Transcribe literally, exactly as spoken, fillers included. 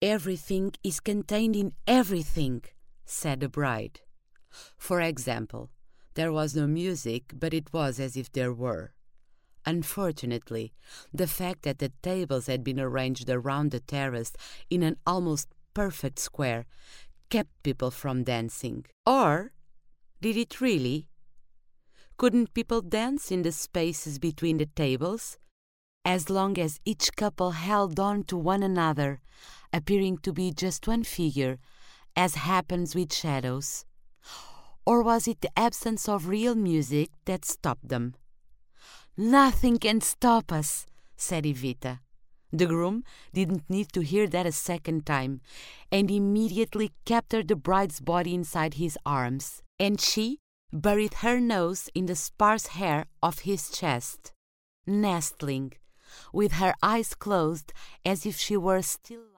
Everything is contained in everything, said the bride. For example, there was no music, but it was as if there were. Unfortunately, the fact that the tables had been arranged around the terrace in an almost perfect square kept people from dancing. Or did it really? Couldn't people dance in the spaces between the tables, as long as each couple held on to one another, appearing to be just one figure, as happens with shadows? Or was it the absence of real music that stopped them? "Nothing can stop us," said Evita. The groom didn't need to hear that a second time, and immediately captured the bride's body inside his arms, and she buried her nose in the sparse hair of his chest, nestling, with her eyes closed as if she were still